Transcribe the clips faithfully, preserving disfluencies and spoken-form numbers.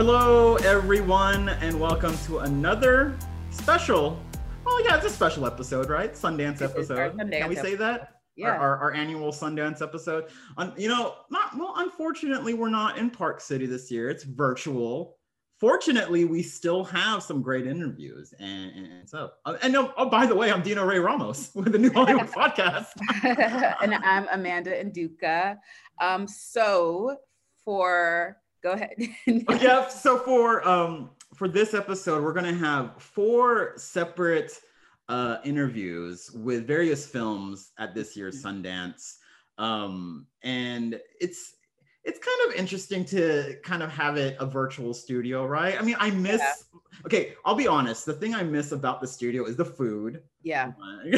Hello, everyone, and welcome to another special. Oh, yeah, it's a special episode, right? Sundance episode. Sundance Can we say that? Yeah. Our, our, our annual Sundance episode. Um, you know, not well. Unfortunately, we're not in Park City this year. It's virtual. Fortunately, we still have some great interviews, and, and, and so. Uh, and oh, oh, by the way, I'm Dino Ray Ramos with the New Hollywood Podcast, and I'm Amanda Nduka. Um, so for go ahead. Yeah. So for um for this episode, we're gonna have four separate uh, interviews with various films at this year's Sundance, um, and it's. It's kind of interesting to kind of have it a virtual studio, right? I mean, I miss, yeah. okay, I'll be honest. The thing I miss about the studio is the food. Yeah.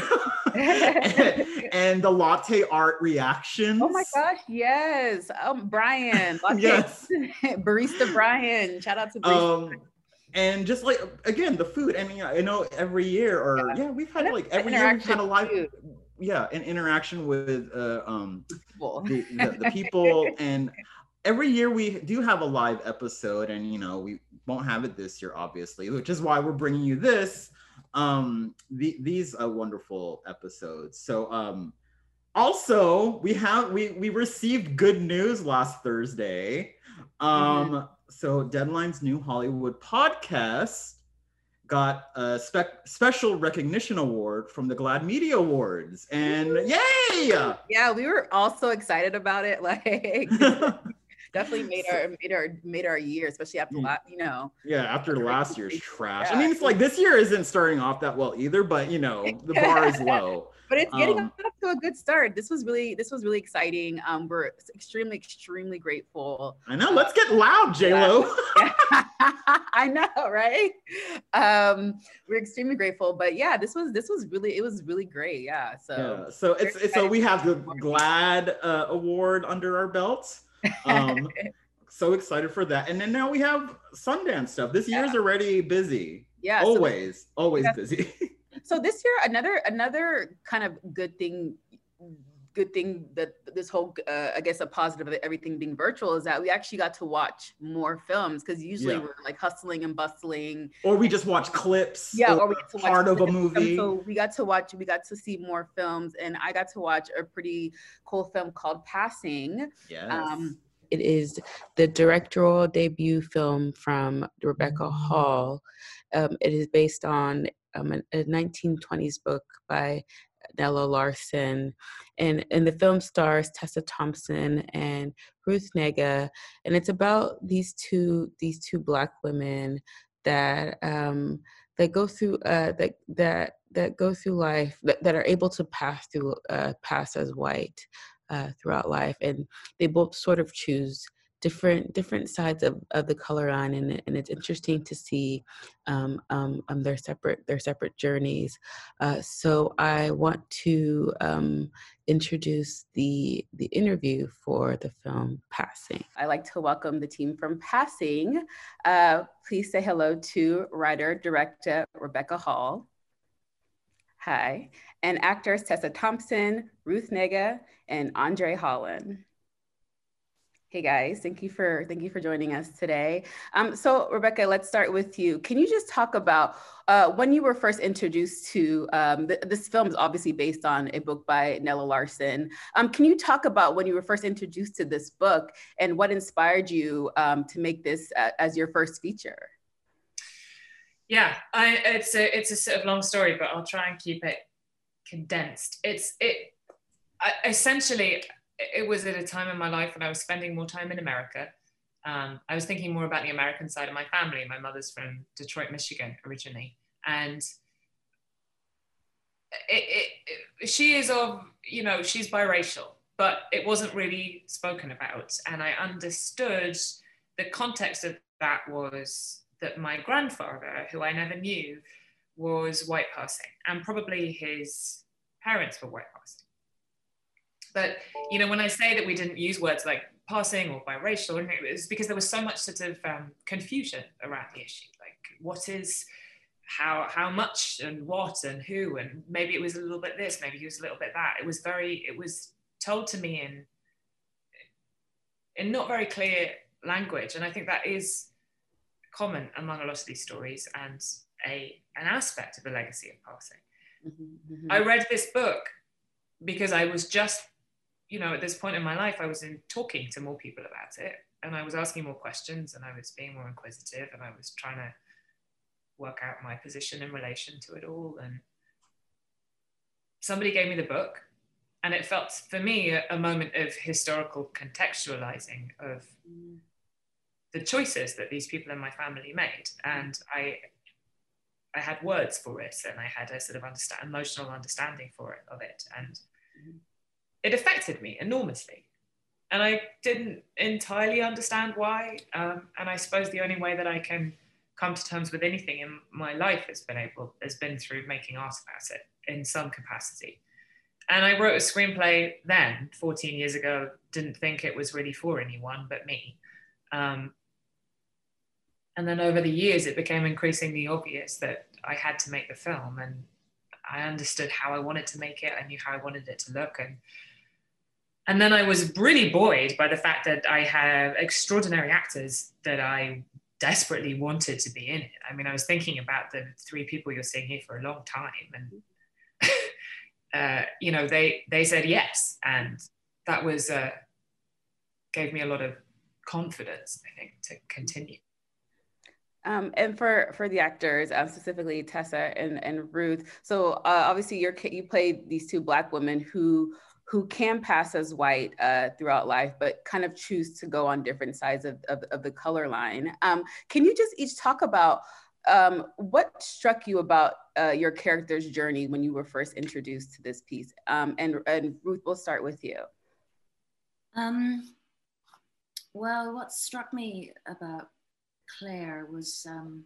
and, and the latte art reactions. Oh my gosh, yes. Um, Brian. Yes. Barista Brian. Shout out to Barista. Um, and just like, again, the food. I mean, I know every year or, yeah, yeah we've had like every year we've had a live, food. yeah, an interaction with uh, um, the, the, the people. And every year we do have a live episode, and you know we won't have it this year, obviously, which is why we're bringing you this um, the, these uh, wonderful episodes. So um, also we have we we received good news last Thursday. Um, mm-hmm. So Deadline's New Hollywood Podcast got a spe- special recognition award from the GLAAD Media Awards, and yay! Yeah, we were all so excited about it. Like, definitely made our made our made our year, especially after last, you know. Yeah, after last year's trash. Yeah. I mean, it's like this year isn't starting off that well either, but you know, the bar is low. But it's getting um, off to a good start. This was really, this was really exciting. Um, we're extremely, extremely grateful. I know. Let's get loud, J-Lo. I know, right? Um, we're extremely grateful. But yeah, this was, this was really, it was really great. Yeah. So, yeah. So it's, it's so we have the GLAAD uh, award under our belts. Um, so excited for that. And then now we have Sundance stuff. This year's yeah. already busy. Yeah. Always, so always yeah. busy. So this year, another another kind of good thing, good thing that this whole, uh, I guess, a positive of everything being virtual is that we actually got to watch more films, because usually yeah. we're like hustling and bustling, or we just watch clips. Yeah, or, or we get to watch part of a movie. So we got to watch, we got to see more films, and I got to watch a pretty cool film called Passing. Yes. Um, It is the directorial debut film from Rebecca Hall. Um, it is based on um, a, a nineteen twenties book by Nella Larsen. And, and the film stars Tessa Thompson and Ruth Negga. And it's about these two these two Black women that um, that go through uh, that that that go through life, that, that are able to pass through uh, pass as white. Uh, throughout life, and they both sort of choose different different sides of, of the color line, and, and it's interesting to see um, um, um, their separate their separate journeys. Uh, so I want to um, introduce the the interview for the film Passing. I'd like to welcome the team from Passing. Uh, please say hello to writer director Rebecca Hall. Hi. And actors Tessa Thompson, Ruth Negga, and Andre Holland. Hey guys, thank you for thank you for joining us today. Um, so Rebecca, let's start with you. Can you just talk about uh, when you were first introduced to um, th- this film is obviously based on a book by Nella Larsen. Um, can you talk about when you were first introduced to this book and what inspired you um, to make this uh, as your first feature? Yeah, I, it's a it's a sort of long story, but I'll try and keep it condensed. It's it I, essentially it was at a time in my life when I was spending more time in America. Um, I was thinking more about the American side of my family. My mother's from Detroit, Michigan originally, and it, it, it, she is of you know she's biracial, but it wasn't really spoken about, and I understood the context of that was that my grandfather, who I never knew, was white passing, and probably his parents were white passing. But, you know, when I say that we didn't use words like passing or biracial, it was because there was so much sort of um, confusion around the issue. Like, what is, how, how much and what and who, and maybe it was a little bit this, maybe it was a little bit that. It was very, it was told to me in, in not very clear language. And I think that is common among a lot of these stories and a an aspect of the legacy of passing. Mm-hmm, mm-hmm. I read this book because I was just, you know, at this point in my life, I was in talking to more people about it, and I was asking more questions, and I was being more inquisitive, and I was trying to work out my position in relation to it all. And somebody gave me the book, and it felt for me a, a moment of historical contextualizing of the choices that these people in my family made. And I I had words for it, and I had a sort of understand, emotional understanding for it of it. And it affected me enormously. And I didn't entirely understand why. Um, and I suppose the only way that I can come to terms with anything in my life has been able, has been through making art about it in some capacity. And I wrote a screenplay then, fourteen years ago, didn't think it was really for anyone but me. Um, and then over the years, it became increasingly obvious that I had to make the film, and I understood how I wanted to make it. I knew how I wanted it to look. And, and then I was really buoyed by the fact that I have extraordinary actors that I desperately wanted to be in it. I mean, I was thinking about the three people you're seeing here for a long time, and uh, you know, they they said yes, and that was uh, gave me a lot of confidence, I think, to continue. Um, and for for the actors, uh, specifically Tessa and, and Ruth. So uh, obviously, you're you played these two Black women who who can pass as white uh, throughout life, but kind of choose to go on different sides of, of, of the color line. Um, can you just each talk about um, what struck you about uh, your character's journey when you were first introduced to this piece? Um, and, and Ruth, we'll start with you. Um, well, what struck me about Claire was um,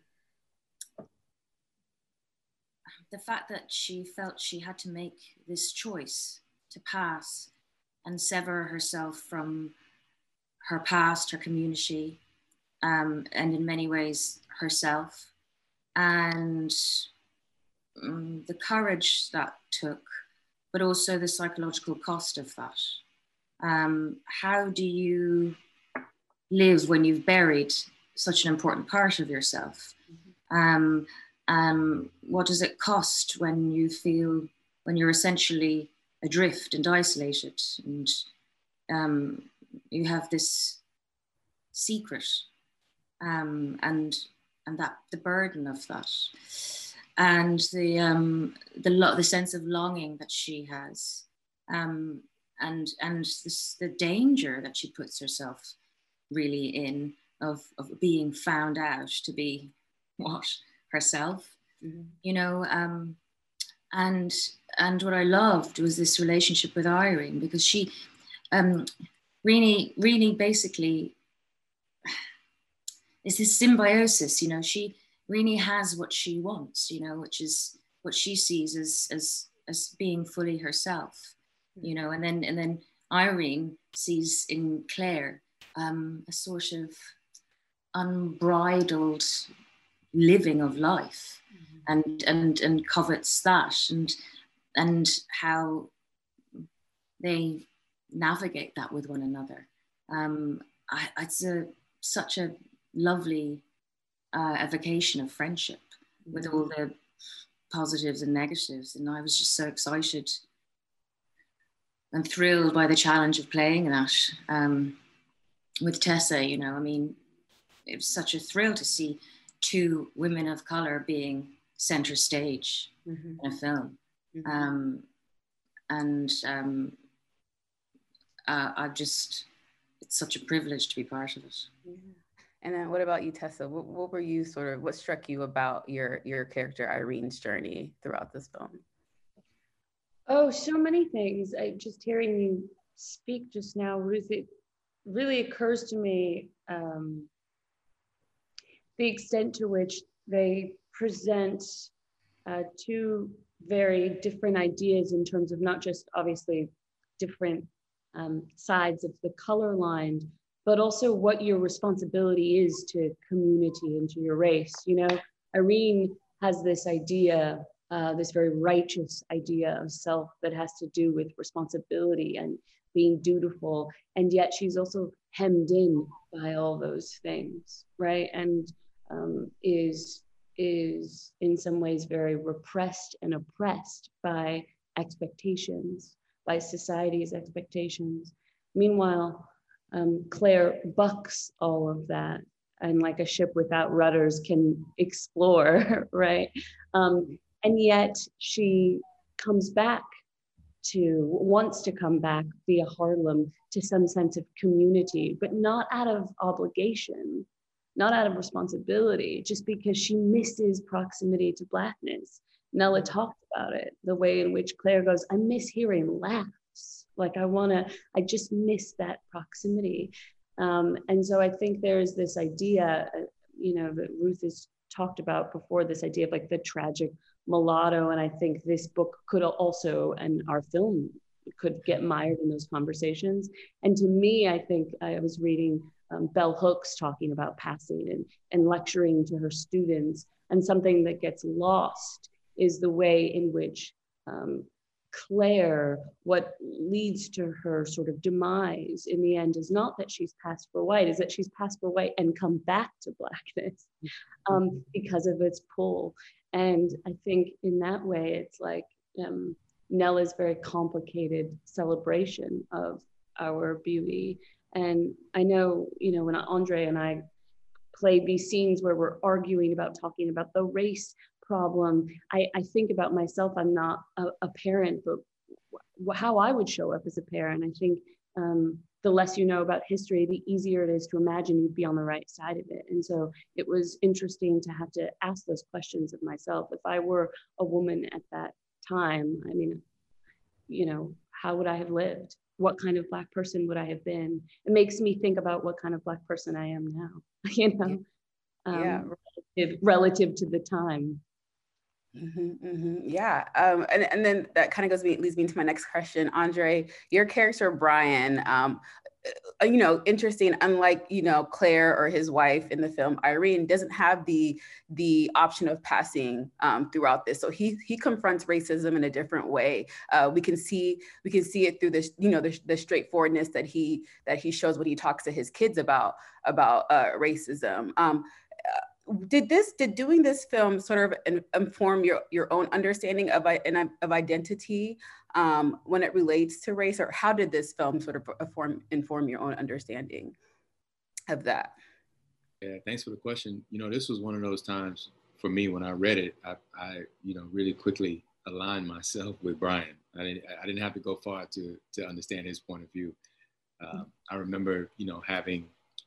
the fact that she felt she had to make this choice to pass and sever herself from her past, her community, um, and in many ways herself. And um, the courage that took, but also the psychological cost of that. Um, how do you live when you've buried such an important part of yourself? Um, um, what does it cost when you feel, when you're essentially adrift and isolated, and um, you have this secret, um, and and that the burden of that, and the um, the lo- the sense of longing that she has, um, and and this, the danger that she puts herself really in of of being found out to be what herself, mm-hmm. you know. Um, And and what I loved was this relationship with Irene, because she, um, Rini, Rini basically is this symbiosis, you know. She, Rini has what she wants, you know, which is what she sees as as as being fully herself, you know. And then and then Irene sees in Claire um, a sort of unbridled living of life. And, and and covets that, and and how they navigate that with one another. Um, I, it's a such a lovely uh, evocation of friendship, mm-hmm. with all the positives and negatives. And I was just so excited and thrilled by the challenge of playing that um, with Tessa. You know, I mean, it was such a thrill to see two women of color being center stage, mm-hmm. in a film. Mm-hmm. Um, and um, uh, I've just, it's such a privilege to be part of it. Yeah. And then what about you, Tessa? What, what were you sort of, what struck you about your, your character Irene's journey throughout this film? Oh, so many things. I just hearing you speak just now, Ruth, it really occurs to me um, the extent to which they present uh, two very different ideas in terms of not just obviously different um, sides of the color line, but also what your responsibility is to community and to your race. You know, Irene has this idea, uh, this very righteous idea of self that has to do with responsibility and being dutiful, and yet she's also hemmed in by all those things, right? And um, is, is in some ways very repressed and oppressed by expectations, by society's expectations. Meanwhile, um, Claire bucks all of that, and like a ship without rudders can explore, right? Um, and yet she comes back to, wants to come back via Harlem to some sense of community, but not out of obligation, not out of responsibility, just because she misses proximity to Blackness. Nella talked about it, the way in which Claire goes, I miss hearing laughs. Like I wanna, I just miss that proximity. Um, and so I think there's this idea, uh, you know, that Ruth has talked about before, this idea of like the tragic mulatto. And I think this book could also, and our film could get mired in those conversations. And to me, I think I was reading um, Bell Hooks talking about passing and, and lecturing to her students. And something that gets lost is the way in which um, Claire, what leads to her sort of demise in the end is not that she's passed for white, is that she's passed for white and come back to Blackness um, because of its pull. And I think in that way, it's like um, Nella's very complicated celebration of our beauty. And I know, you know, when Andre and I play these scenes where we're arguing about talking about the race problem, I, I think about myself. I'm not a, a parent, but how I would show up as a parent. I think um, the less you know about history, the easier it is to imagine you'd be on the right side of it. And so it was interesting to have to ask those questions of myself. If I were a woman at that time, I mean, you know, how would I have lived? What kind of Black person would I have been? It makes me think about what kind of Black person I am now, you know, um, yeah. relative, relative to the time. Mm-hmm, mm-hmm. Yeah, um, and, and then that kind of goes me, leads me into my next question. Andre, your character, Brian, um, uh, you know, interesting, unlike, you know, Claire or his wife in the film, Irene doesn't have the the option of passing um, throughout this. So he he confronts racism in a different way. Uh, we can see we can see it through this, you know, the, the straightforwardness that he that he shows when he talks to his kids about about uh, racism. Um, Did this, did doing this film sort of inform your, your own understanding of, of identity um, when it relates to race, or how did this film sort of inform, inform your own understanding of that? Yeah, thanks for the question. You know, this was one of those times for me when I read it, I, I you know, really quickly aligned myself with Brian. I didn't, I didn't have to go far to, to understand his point of view. Um, I remember, you know, having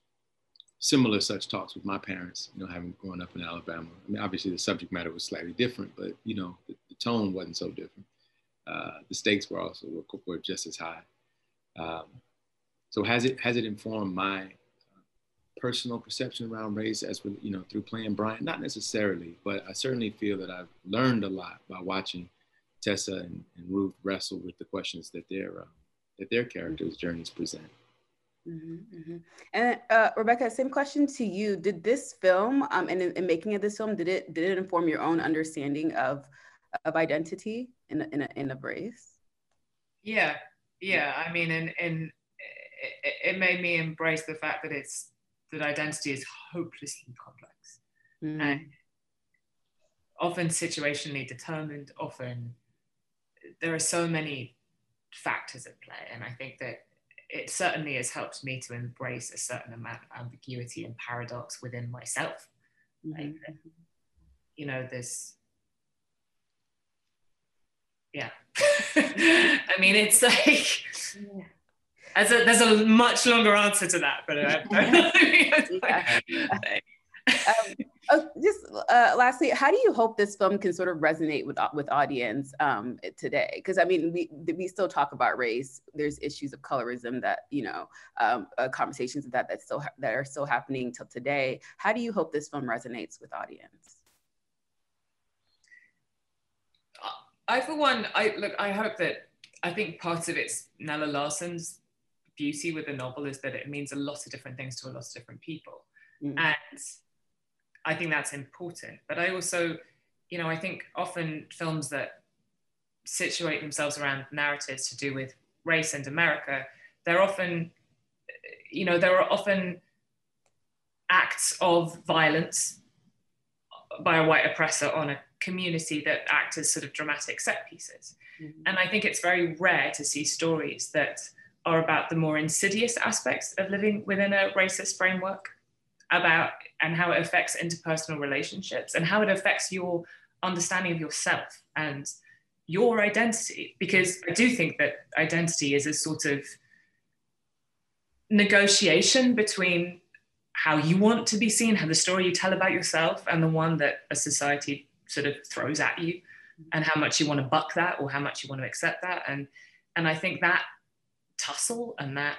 similar such talks with my parents, you know, having grown up in Alabama. I mean, obviously the subject matter was slightly different, but, you know, the, the tone wasn't so different. Uh, the stakes were also, were, were just as high. Um, so has it, has it informed my uh, personal perception around race as, with, you know, through playing Brian? Not necessarily, but I certainly feel that I've learned a lot by watching Tessa and, and Ruth wrestle with the questions that their, uh, that their characters' journeys present. Mm-hmm, mm-hmm. And uh, Rebecca, same question to you. Did this film, um, and in, in making of this film, did it did it inform your own understanding of of identity in in, in of race? Yeah, yeah. I mean, and and it, it made me embrace the fact that it's that identity is hopelessly complex, mm-hmm. and often situationally determined. Often there are so many factors at play, and I think that it certainly has helped me to embrace a certain amount of ambiguity and paradox within myself. Mm-hmm. Like, you know, this, yeah. I mean, it's like, yeah. as a, there's a much longer answer to that, but uh, yeah. um, oh, just uh, lastly, how do you hope this film can sort of resonate with with audience um, today? Because I mean, we we still talk about race. There's issues of colorism that you know, um, uh, conversations of that that still that are still happening till today. How do you hope this film resonates with audience? I, for one, I look. I hope that I think part of it's Nella Larsen's beauty with the novel is that it means a lot of different things to a lot of different people, mm. and I think that's important. But I also, you know, I think often films that situate themselves around narratives to do with race and America, they're often, you know, there are often acts of violence by a white oppressor on a community that act as sort of dramatic set pieces. Mm-hmm. And I think it's very rare to see stories that are about the more insidious aspects of living within a racist framework, about and how it affects interpersonal relationships and how it affects your understanding of yourself and your identity. Because I do think that identity is a sort of negotiation between how you want to be seen, how the story you tell about yourself, and the one that a society sort of throws at you, and how much you want to buck that or how much you want to accept that. And, and I think that tussle and that,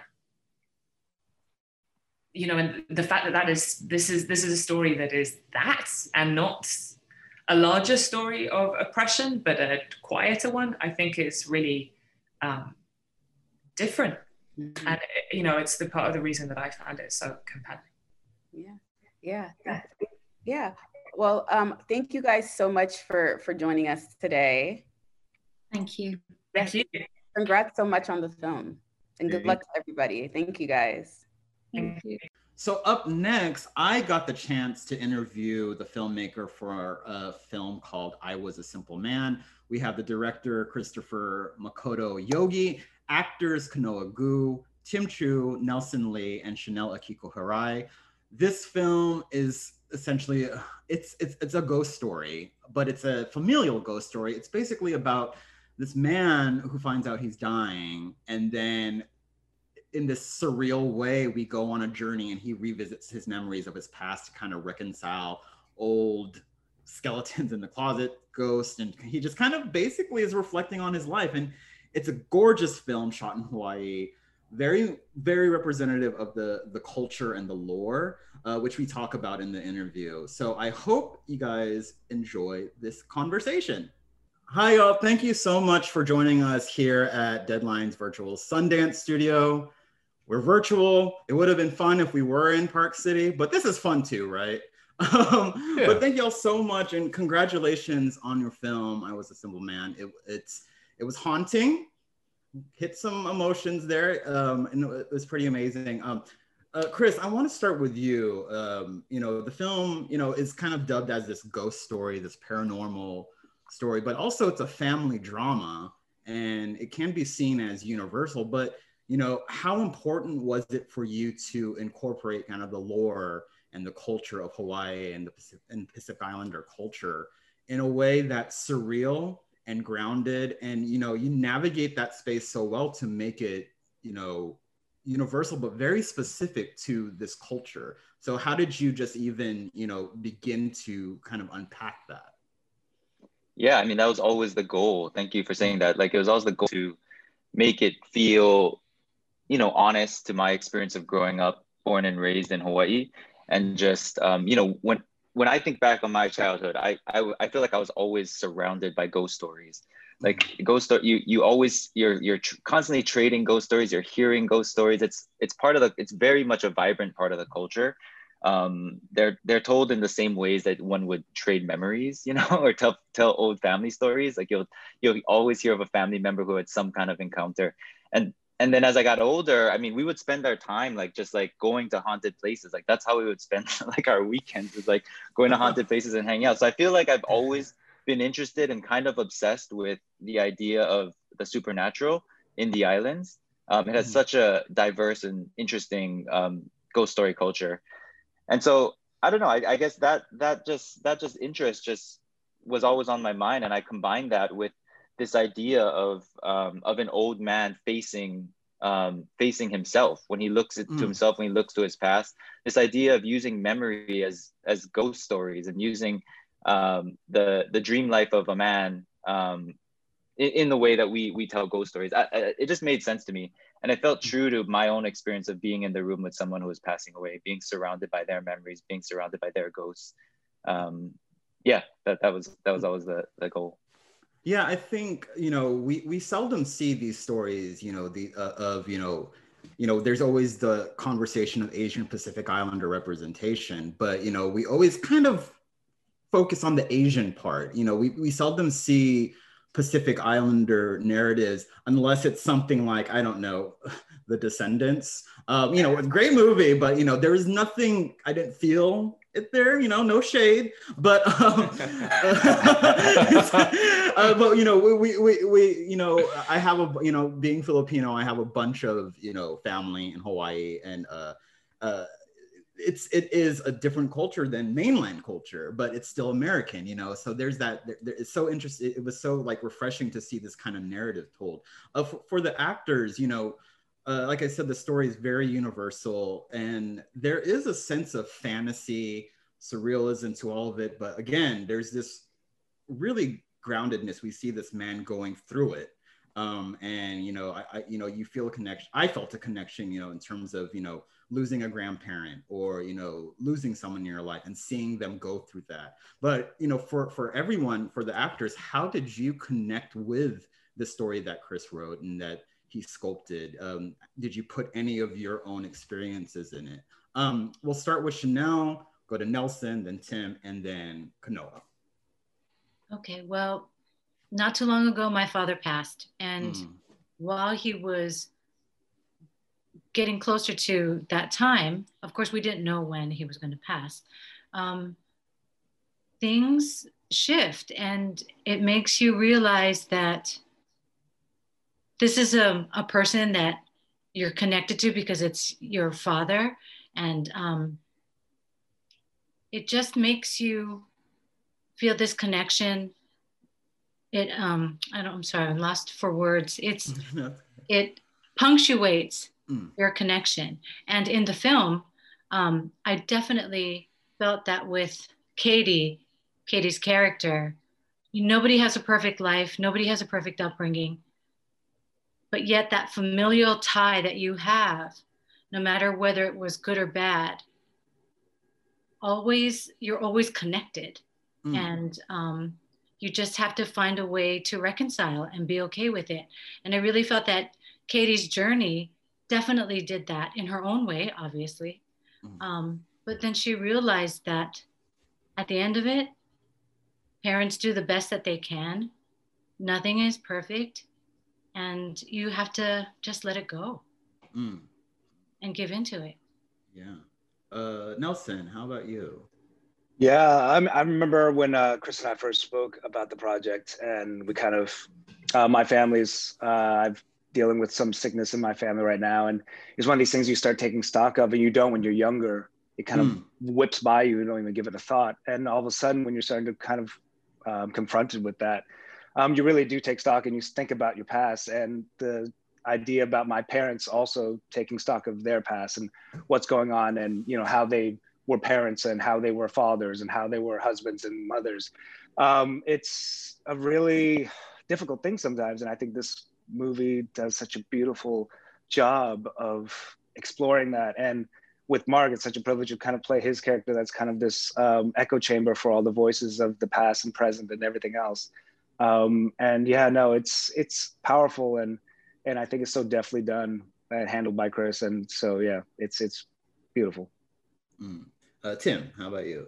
you know, and the fact that that is, this is, this is a story that is that and not a larger story of oppression, but a quieter one, I think is really um, different. Mm-hmm. And, you know, it's the part of the reason that I found it so compelling. Yeah, yeah, yeah. Well, um, thank you guys so much for, for joining us today. Thank you. Thank you. Congrats so much on the film. And good luck to everybody. Thank you guys. Thank you. So up next, I got the chance to interview the filmmaker for a film called I Was a Simple Man. We have the director, Christopher Makoto Yogi, actors Kanoa Gu, Tim Chu, Nelson Lee, and Chanel Akiko Harai. This film is essentially, it's, it's, it's a ghost story, but it's a familial ghost story. It's basically about this man who finds out he's dying, and then in this surreal way, we go on a journey and he revisits his memories of his past to kind of reconcile old skeletons in the closet, ghosts, and he just kind of basically is reflecting on his life. And it's a gorgeous film shot in Hawaii, very, very representative of the, the culture and the lore, uh, which we talk about in the interview. So I hope you guys enjoy this conversation. Hi, y'all. Thank you so much for joining us here at Deadline's virtual Sundance studio. We're virtual. It would have been fun if we were in Park City, but this is fun too, right? Um, yeah. But thank y'all so much, and congratulations on your film, I Was a Simple Man. It, it's, it was haunting, hit some emotions there, um, and it was pretty amazing. Um, uh, Chris, I want to start with you. Um, you know, the film, you know, is kind of dubbed as this ghost story, this paranormal story, but also it's a family drama, and it can be seen as universal. But you know, how important was it for you to incorporate kind of the lore and the culture of Hawaii and the Pacific, and Pacific Islander culture in a way that's surreal and grounded, and you know, you navigate that space so well to make it, you know, universal but very specific to this culture. So how did you just even, you know, begin to kind of unpack that? Yeah, I mean, that was always the goal. Thank you for saying that. Like, it was always the goal to make it feel, you know, honest to my experience of growing up, born and raised in Hawaii. And just, um, you know, when when I think back on my childhood, I, I I feel like I was always surrounded by ghost stories. Like ghost story, you you always you're you're tr- constantly trading ghost stories. You're hearing ghost stories. It's it's part of the. It's very much a vibrant part of the culture. Um, they're they're told in the same ways that one would trade memories, you know, or tell tell old family stories. Like you'll you'll always hear of a family member who had some kind of encounter. And and then as I got older, I mean, we would spend our time like just like going to haunted places. Like that's how we would spend like our weekends, is like going to haunted places and hanging out. So I feel like I've always been interested and kind of obsessed with the idea of the supernatural in the islands. Um, it has mm-hmm. such a diverse and interesting um, ghost story culture. And so, I don't know, I, I guess that that just that just interest just was always on my mind. And I combined that with this idea of um, of an old man facing um, facing himself when he looks at, mm. to himself, when he looks to his past. This idea of using memory as as ghost stories and using um, the the dream life of a man um, in, in the way that we we tell ghost stories. I, I, it just made sense to me. And it felt true to my own experience of being in the room with someone who was passing away, being surrounded by their memories, being surrounded by their ghosts. Um, yeah, that, that was that was always the, the goal. Yeah, I think, you know, we, we seldom see these stories, you know, the uh, of, you know, you know, there's always the conversation of Asian Pacific Islander representation, but, you know, we always kind of focus on the Asian part. You know, we, we seldom see Pacific Islander narratives unless it's something like, I don't know, The Descendants. Um, you know, it's a great movie, but you know, there was nothing, I didn't feel it there, you know, no shade, but um, uh, but you know, we, we we you know, I have a, you know, being Filipino, I have a bunch of, you know, family in Hawaii, and uh, uh, it's it is a different culture than mainland culture, but it's still American, you know. So there's that. There, there, it's so interesting. It was so like refreshing to see this kind of narrative told. Uh, for, for the actors, you know. Uh, like I said, the story is very universal, and there is a sense of fantasy, surrealism to all of it. But again, there's this really groundedness. We see this man going through it, um, and you know, I, I, you know, you feel a connection. I felt a connection, you know, in terms of you know losing a grandparent or you know losing someone in your life and seeing them go through that. But you know, for for everyone, for the actors, how did you connect with the story that Chris wrote and that he sculpted? Um, did you put any of your own experiences in it? Um, we'll start with Chanel, go to Nelson, then Tim, and then Kanoa. Okay, well, not too long ago, my father passed. And mm. while he was getting closer to that time, of course, we didn't know when he was going to pass, um, things shift, and it makes you realize that this is a, a person that you're connected to because it's your father. And um, it just makes you feel this connection. It, um, I don't, I'm sorry, I'm lost for words. It's, it punctuates mm. your connection. And in the film, um, I definitely felt that with Katie, Katie's character. Nobody has a perfect life. Nobody has a perfect upbringing. But yet that familial tie that you have, no matter whether it was good or bad, always, you're always connected. Mm. And um, you just have to find a way to reconcile and be okay with it. And I really felt that Katie's journey definitely did that in her own way, obviously. Mm. Um, but then she realized that at the end of it, parents do the best that they can. Nothing is perfect. And you have to just let it go mm. and give into it. Yeah. Uh, Nelson, how about you? Yeah, I, I remember when uh, Chris and I first spoke about the project, and we kind of, uh, my family's, uh, I'm dealing with some sickness in my family right now. And it's one of these things you start taking stock of, and you don't when you're younger. It kind mm. of whips by you, you don't even give it a thought. And all of a sudden, when you're starting to kind of um, confronted with that, Um, you really do take stock and you think about your past, and the idea about my parents also taking stock of their past and what's going on, and you know how they were parents and how they were fathers and how they were husbands and mothers. Um, it's a really difficult thing sometimes, and I think this movie does such a beautiful job of exploring that. And with Mark, it's such a privilege to kind of play his character that's kind of this um, echo chamber for all the voices of the past and present and everything else. Um, and yeah, no, it's it's powerful, and and I think it's so deftly done and handled by Chris. And so yeah, it's it's beautiful. Mm. Uh, Tim, how about you?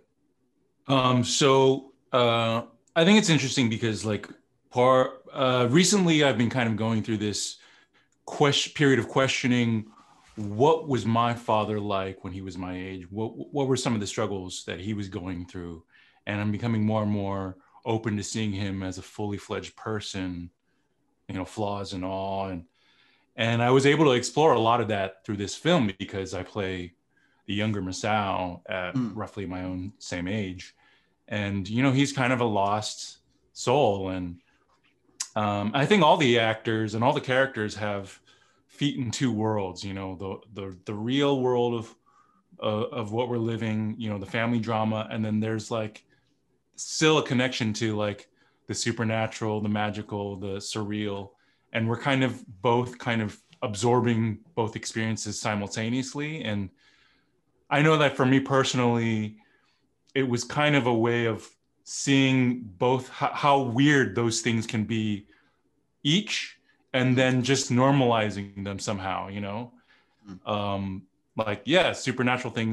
Um, so uh, I think it's interesting because like part uh, recently I've been kind of going through this question period of questioning what was my father like when he was my age? What what were some of the struggles that he was going through? And I'm becoming more and more open to seeing him as a fully fledged person, you know, flaws and all. And, and I was able to explore a lot of that through this film because I play the younger Masao at mm. roughly my own same age. And, you know, he's kind of a lost soul. And um, I think all the actors and all the characters have feet in two worlds, you know, the, the, the real world of, uh, of what we're living, you know, the family drama. And then there's like, still a connection to like the supernatural, the magical, the surreal. And we're kind of both kind of absorbing both experiences simultaneously. And I know that for me personally, it was kind of a way of seeing both how, how weird those things can be each, and then just normalizing them somehow, you know? Um, like, yeah, supernatural things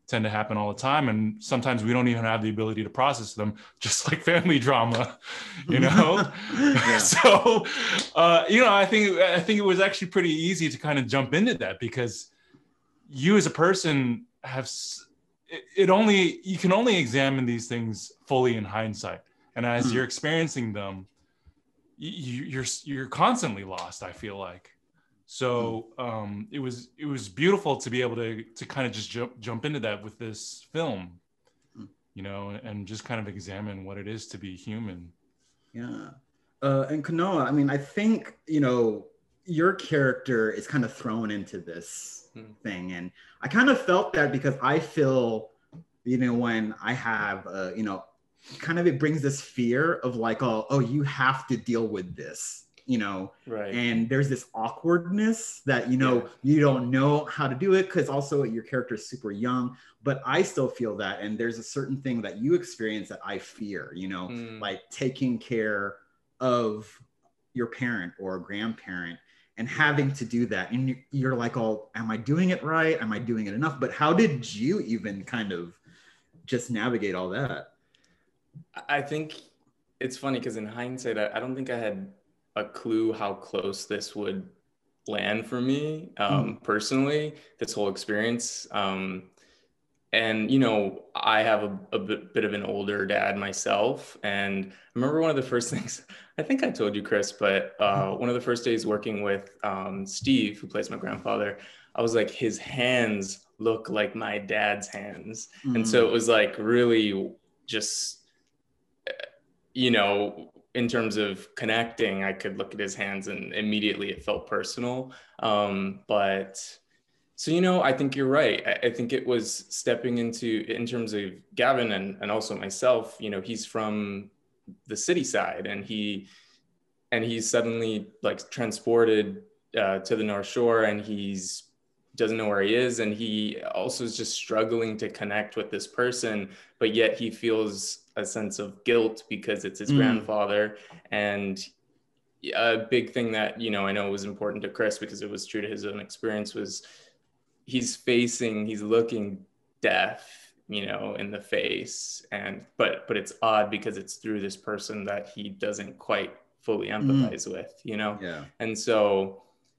tend to happen all the time, and sometimes we don't even have the ability to process them, just like family drama, you know. So uh you know, I think I think it was actually pretty easy to kind of jump into that, because you as a person have it, it only you can only examine these things fully in hindsight, and as mm. you're experiencing them, you, you're you're constantly lost, I feel like. So um, it was it was beautiful to be able to to kind of just jump jump into that with this film, you know, and just kind of examine what it is to be human. Yeah, uh, and Kanoa, I mean, I think, you know, your character is kind of thrown into this hmm. thing, and I kind of felt that because I feel, you know, when I have, uh, you know, kind of it brings this fear of like, oh, oh, you have to deal with this. You know, right. And there's this awkwardness that, you know, yeah. you don't know how to do it, because also your character is super young, but I still feel that. And there's a certain thing that you experience that I fear, you know, mm. like taking care of your parent or a grandparent and having to do that. And you're like, oh, am I doing it right? Am I doing it enough? But how did you even kind of just navigate all that? I think it's funny because in hindsight, I, I don't think I had a clue how close this would land for me um, mm. personally, this whole experience. Um, and, you know, I have a, a bit, bit of an older dad myself. And I remember one of the first things, I think I told you, Chris, but uh, one of the first days working with um, Steve, who plays my grandfather, I was like, his hands look like my dad's hands. Mm. And so it was like really just, you know, in terms of connecting, I could look at his hands and immediately it felt personal. Um, but so, you know, I think you're right. I, I think it was stepping into, in terms of Gavin and, and also myself, you know, he's from the city side, and he, and he's suddenly like transported uh, to the North Shore, and he's doesn't know where he is. And he also is just struggling to connect with this person, but yet he feels a sense of guilt because it's his mm. grandfather. And a big thing that, you know, I know was important to Chris because it was true to his own experience was he's facing, he's looking death, you know, in the face. And, but, but it's odd because it's through this person that he doesn't quite fully empathize mm. with, you know? Yeah. And so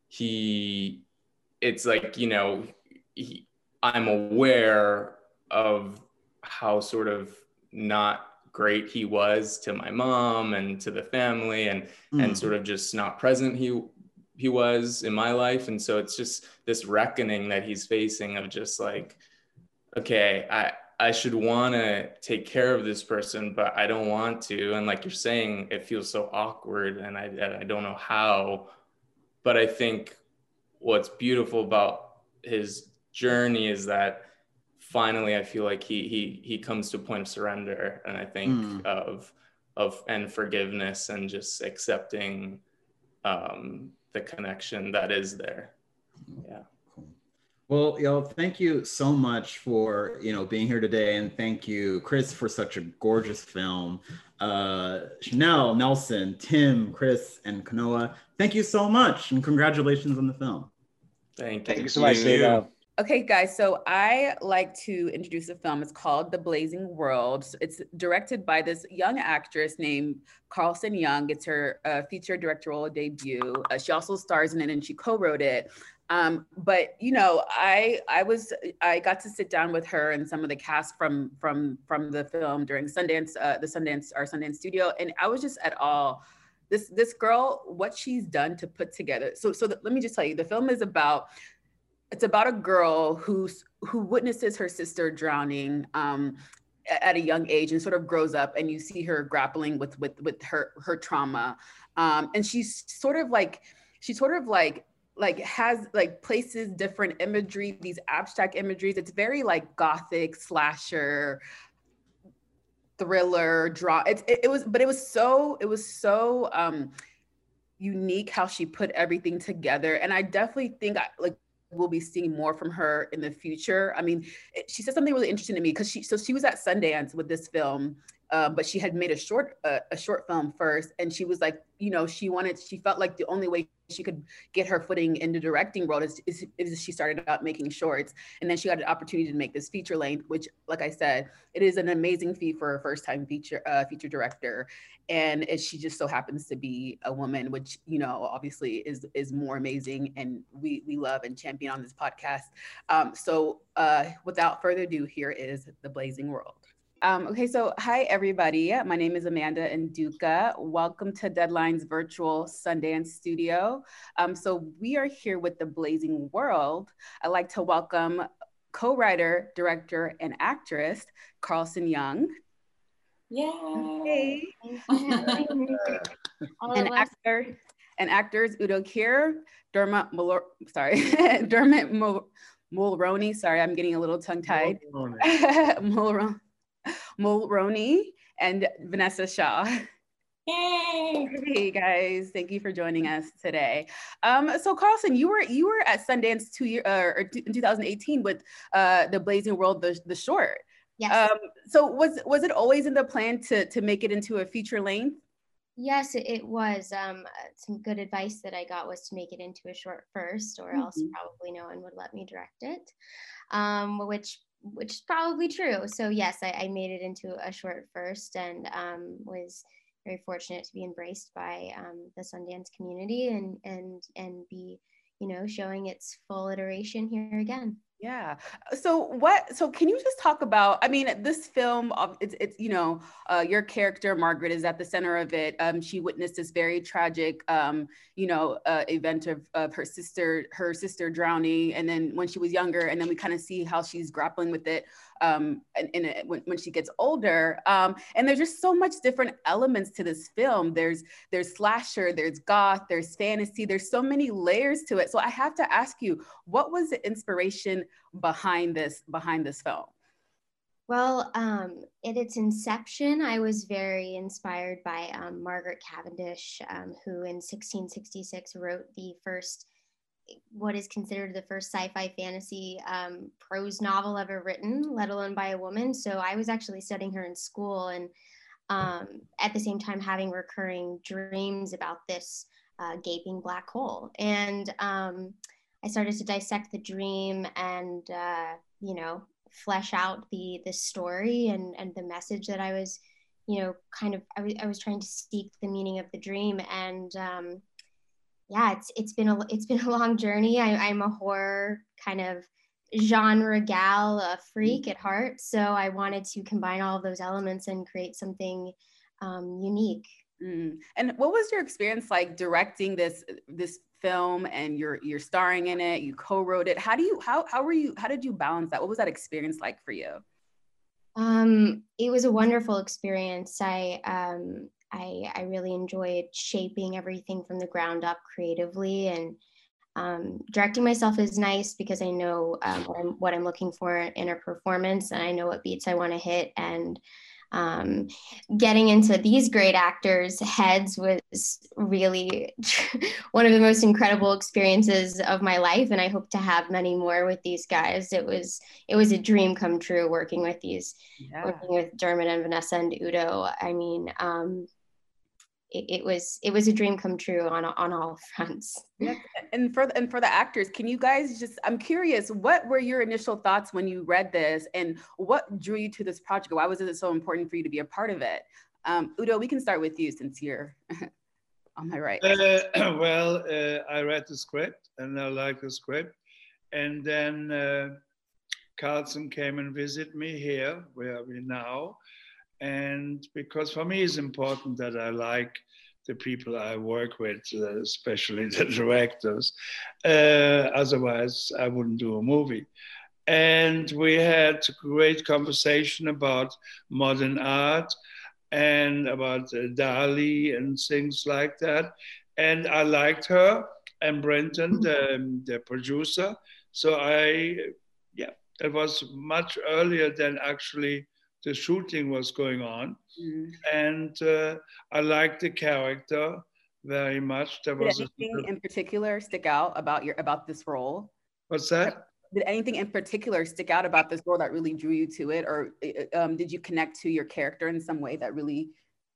he, it's like, you know, he, I'm aware of how sort of not great he was to my mom and to the family, and mm. and sort of just not present he he was in my life. And so it's just this reckoning that he's facing of just like, okay, I I should want to take care of this person, but I don't want to. And like you're saying, it feels so awkward, and I I don't know how. But I think what's beautiful about his journey is that finally I feel like he he he comes to a point of surrender, and I think mm. of of and forgiveness and just accepting um, the connection that is there. Yeah. Well, yo, thank you so much for, you know, being here today, and thank you, Chris, for such a gorgeous film. Uh, Chanel, Nelson, Tim, Chris, and Kanoa, thank you so much, and congratulations on the film. Thank you. Thank you so much, Dave. Okay, guys, so I like to introduce a film. It's called The Blazing World. It's directed by this young actress named Carlson Young. It's her uh, feature directorial debut. Uh, she also stars in it, and she co-wrote it. Um, but you know, I I was I got to sit down with her and some of the cast from from from the film during Sundance, uh, the Sundance our Sundance studio, and I was just at all. This this girl, what she's done to put together. So so the, let me just tell you, the film is about. It's about a girl who's who witnesses her sister drowning um, at a young age and sort of grows up, and you see her grappling with with with her her trauma, um, and she's sort of like she sort of like like has like places different imagery, these abstract imageries. It's very like gothic slasher thriller draw. It, it, it was, but it was so it was so um, unique how she put everything together, and I definitely think I, like. We'll be seeing more from her in the future. I mean, it, she said something really interesting to me because she, so she was at Sundance with this film, uh, but she had made a short uh, a short film first, and she was like, you know, she wanted, she felt like the only way she could get her footing in the directing world is, is, is she started out making shorts, and then she got an opportunity to make this feature length, which, like I said, it is an amazing feat for a first time feature uh, feature director, and it, she just so happens to be a woman, which, you know, obviously is is more amazing, and we we love and champion on this podcast. Um, so uh, without further ado, here is The Blazing World. Um, okay, so hi everybody. My name is Amanda Nduka. Welcome to Deadline's virtual Sundance studio. Um, so we are here with The Blazing World. I'd like to welcome co-writer, director, and actress Carlson Young. Yay! and actor and actors Udo Kier, Dermot Mulro, sorry, Dermot Mul Mulroney. Sorry, I'm getting a little tongue-tied. Mulroney. Mulroney and Vanessa Shaw. Yay! Hey guys, thank you for joining us today. Um, so Carlson, you were you were at Sundance two year uh, or in two thousand eighteen with uh, The Blazing World, the the short. Yes. Um, so was was it always in the plan to to make it into a feature length? Yes, it, it was. Um, some good advice that I got was to make it into a short first, or mm-hmm. else probably no one would let me direct it. Um, which. which is probably true. So yes, I, I made it into a short first, and um, was very fortunate to be embraced by um, the Sundance community and and and be, you know, showing its full iteration here again. Yeah. So what, so can you just talk about, I mean, this film, it's, it's you know, uh, your character, Margaret, is at the center of it. Um, she witnessed this very tragic, um, you know, uh, event of, of her sister, her sister drowning. And then when she was younger, and then we kind of see how she's grappling with it um, in, in a, when, when she gets older. Um, and there's just so much different elements to this film. There's, there's slasher, there's goth, there's fantasy, there's so many layers to it. So I have to ask you, what was the inspiration behind this behind this film? Well, um, at its inception, I was very inspired by um, Margaret Cavendish, um, who in sixteen sixty-six wrote the first, what is considered the first sci-fi fantasy um, prose novel ever written, let alone by a woman. So I was actually studying her in school, and um, at the same time having recurring dreams about this uh, gaping black hole. And um, I started to dissect the dream and, uh, you know, flesh out the the story and, and the message that I was, you know, kind of, I was, I was trying to seek the meaning of the dream. And um, yeah, it's it's been a, it's been a long journey. I, I'm a horror kind of genre gal, a freak at heart. So I wanted to combine all of those elements and create something um, unique. Mm. And what was your experience like directing this this film, and you're you're starring in it, you co-wrote it? How do you how how were you how did you balance that? What was that experience like for you? Um, it was a wonderful experience. I um I I really enjoyed shaping everything from the ground up creatively, and um, directing myself is nice because I know um, what I'm what I'm looking for in a performance, and I know what beats I want to hit. And Um, getting into these great actors' heads was really one of the most incredible experiences of my life, and I hope to have many more with these guys. It was it was a dream come true working with these, yeah. working with Dermot and Vanessa and Udo. I mean, um, it, it was it was a dream come true on on all fronts. Yes. And for and for the actors, can you guys just, I'm curious, what were your initial thoughts when you read this, and what drew you to this project? Why was it so important for you to be a part of it? Um, Udo, we can start with you since you're on my right. Uh, well, uh, I read the script and I liked the script, and then uh, Carlson came and visited me here where we now. And because for me it's important that I like the people I work with, uh, especially the directors. Uh, otherwise, I wouldn't do a movie. And we had a great conversation about modern art and about uh, Dali and things like that. And I liked her and Brenton, the, the producer. So I, yeah, it was much earlier than actually the shooting was going on. Mm. And uh, I liked the character very much. There was Did anything a, in particular stick out about your about this role? What's that? did anything in particular stick out about this role that really drew you to it, or um, did you connect to your character in some way that really?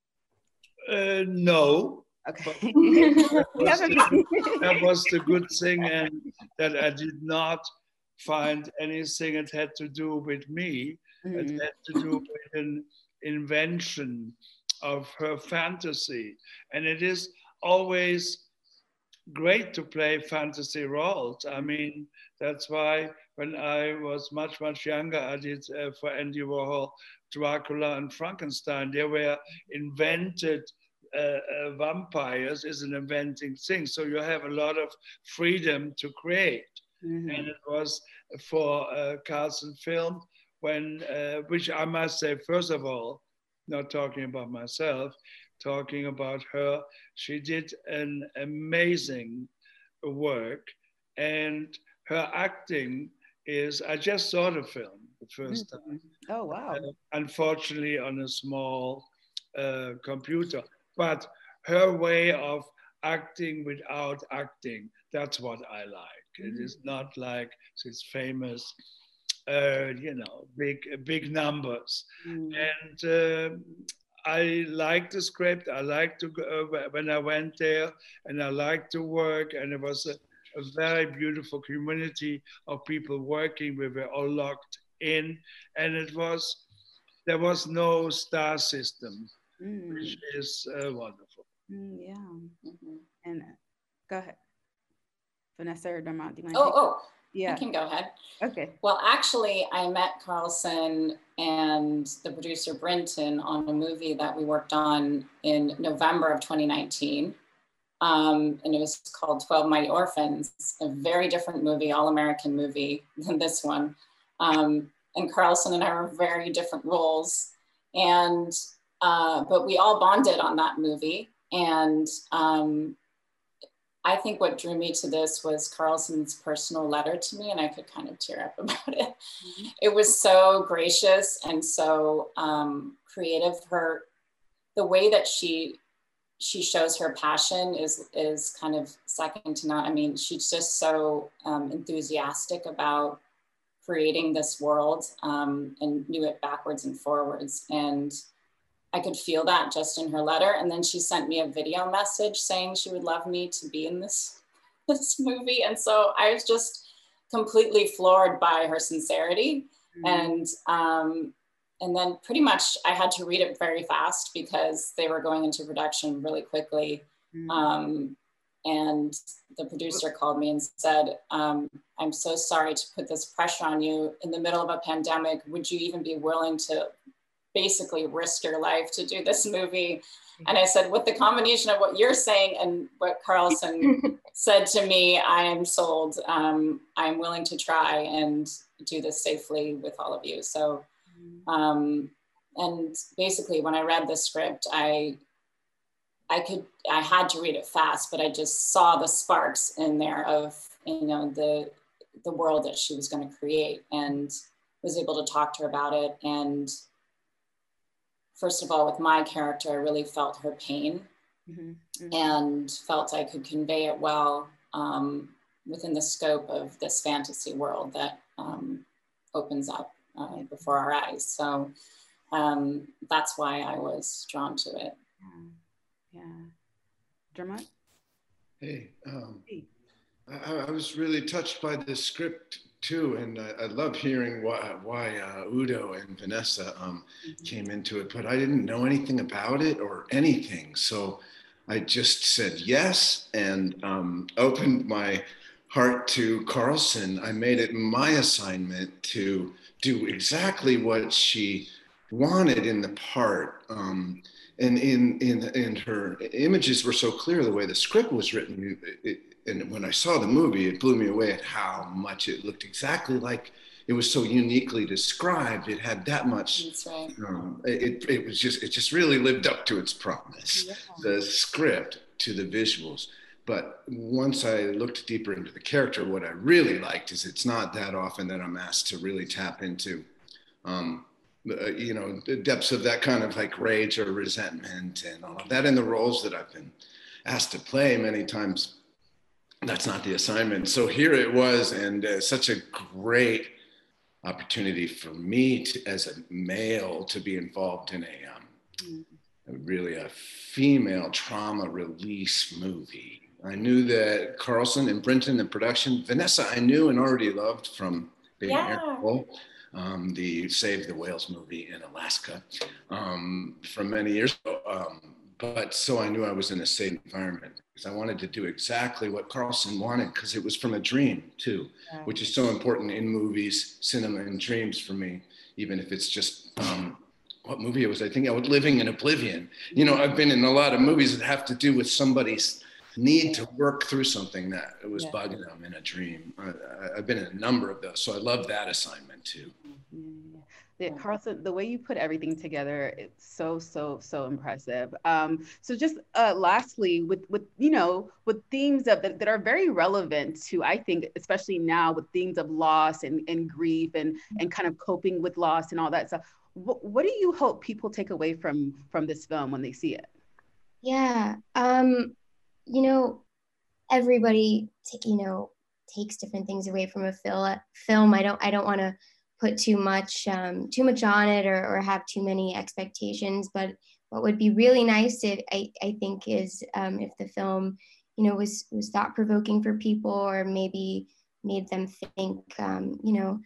Uh, no. Okay. that, was the, that was the good thing, and that I did not find anything that had to do with me. Mm-hmm. It had to do with an invention of her fantasy. And it is always great to play fantasy roles. I mean, that's why when I was much, much younger, I did uh, for Andy Warhol, Dracula and Frankenstein. They were invented uh, uh, vampires is an inventing thing. So you have a lot of freedom to create. Mm-hmm. And it was for uh, Carlson film, when, uh, which I must say, first of all, not talking about myself, talking about her, she did an amazing work, and her acting is, I just saw the film the first mm-hmm. time. Oh, wow. Uh, unfortunately on a small uh, computer, but her way of acting without acting, that's what I like. Mm-hmm. It is not like this famous, uh, you know, big, big numbers. Mm-hmm. And uh, I liked the script. I liked to go uh, when I went there, and I liked to work, and it was a, a very beautiful community of people working. We were all locked in, and it was, there was no star system, mm. which is uh, wonderful. Mm, yeah. Mm-hmm. And uh, go ahead, Vanessa or Dermot, do you mind? Oh, oh, yeah. I can go ahead. Okay. Well, actually, I met Carlson and the producer Brinton on a movie that we worked on in November of twenty nineteen. Um, and it was called twelve Mighty Orphans, a very different movie, all-American movie than this one. Um, and Carlson and I were very different roles. And, uh, but we all bonded on that movie. And um, I think what drew me to this was Carlson's personal letter to me, and I could kind of tear up about it. Mm-hmm. It was so gracious and so um, creative. Her, the way that she she shows her passion is is kind of second to none. I mean, she's just so um, enthusiastic about creating this world um, and knew it backwards and forwards. And I could feel that just in her letter. And then she sent me a video message saying she would love me to be in this, this movie. And so I was just completely floored by her sincerity. Mm-hmm. And, um, and then pretty much I had to read it very fast because they were going into production really quickly. Mm-hmm. Um, and the producer called me and said, um, I'm so sorry to put this pressure on you in the middle of a pandemic. Would you even be willing to basically risk your life to do this movie? And I said, with the combination of what you're saying and what Carlson said to me, I am sold. Um, I'm willing to try and do this safely with all of you. So, um, and basically when I read the script, I, I could, I had to read it fast, but I just saw the sparks in there of, you know, the, the world that she was going to create, and was able to talk to her about it. And first of all, with my character, I really felt her pain, mm-hmm. Mm-hmm. and felt I could convey it well um, within the scope of this fantasy world that um, opens up uh, before our eyes. So um, that's why I was drawn to it. Yeah. Yeah. Dermot? Hey, um, hey. I, I was really touched by the script too, and I, I love hearing why, why uh, Udo and Vanessa um, mm-hmm. came into it, but I didn't know anything about it or anything. So I just said yes, and um, opened my heart to Carlson. I made it my assignment to do exactly what she wanted in the part. Um, and in, in, in her images were so clear, the way the script was written, it, it, and when I saw the movie, it blew me away at how much it looked exactly like it was so uniquely described. It had that much, That's right. um, it, it was just, it just really lived up to its promise, yeah. The script to the visuals. But once I looked deeper into the character, what I really liked is it's not that often that I'm asked to really tap into, um, uh, you know, the depths of that kind of like rage or resentment and all of that in the roles that I've been asked to play many times. that's not the assignment. So here it was, and uh, such a great opportunity for me to, as a male, to be involved in a um, mm-hmm. really a female trauma release movie. I knew that Carlson and Brinton in production, Vanessa I knew and already loved from being yeah. Aaron um, the Save the Whales movie in Alaska um, from many years ago. Um, but so I knew I was in a safe environment because I wanted to do exactly what Carlson wanted, because it was from a dream too, yeah. which is so important in movies, cinema, and dreams for me, even if it's just, um, what movie it was? I think I was Living in Oblivion. You know, I've been in a lot of movies that have to do with somebody's need to work through something that it was yeah. bugging them in a dream. I, I, I've been in a number of those, so I love that assignment too. Mm-hmm. Yeah, Carlson, the way you put everything together, it's so, so, so impressive. Um, so just uh, lastly, with, with, you know, with themes of, that, that are very relevant to, I think, especially now with themes of loss and, and grief and, and kind of coping with loss and all that stuff, what, what do you hope people take away from, from this film when they see it? Yeah, um, you know, everybody, t- you know, takes different things away from a fil- film. I don't, I don't want to put too much, um, too much on it or, or have too many expectations. But what would be really nice, if, I, I think, is um, if the film, you know, was was thought provoking for people, or maybe made them think, um, you know,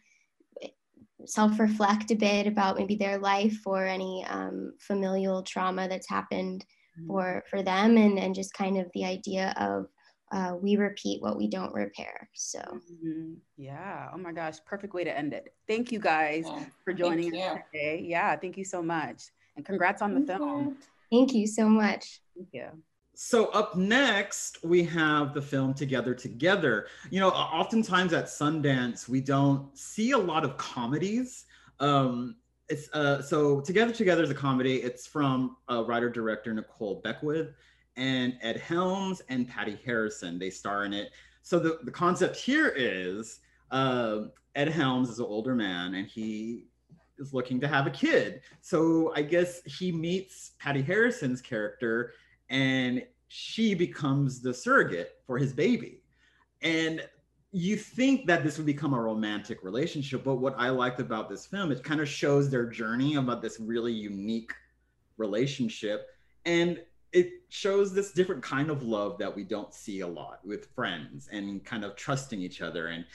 self-reflect a bit about maybe their life or any um, familial trauma that's happened mm-hmm. for for them, and and just kind of the idea of uh, we repeat what we don't repair. So mm-hmm. yeah, oh my gosh, perfect way to end it. Thank you guys yeah. for joining thank us you. today. Yeah, thank you so much, and congrats on the thank film. You. Thank you so much. Thank you. So up next, we have the film Together Together. You know, oftentimes at Sundance, we don't see a lot of comedies. Um, it's uh, so Together Together is a comedy. It's from uh, writer-director Nicole Beckwith and Ed Helms and Patty Harrison. They star in it. So the, the concept here is uh, Ed Helms is an older man, and he is looking to have a kid. So I guess he meets Patty Harrison's character, and she becomes the surrogate for his baby. And you think that this would become a romantic relationship, but what I liked about this film, it kind of shows their journey about this really unique relationship. And it shows this different kind of love that we don't see a lot with friends, and kind of trusting each other. And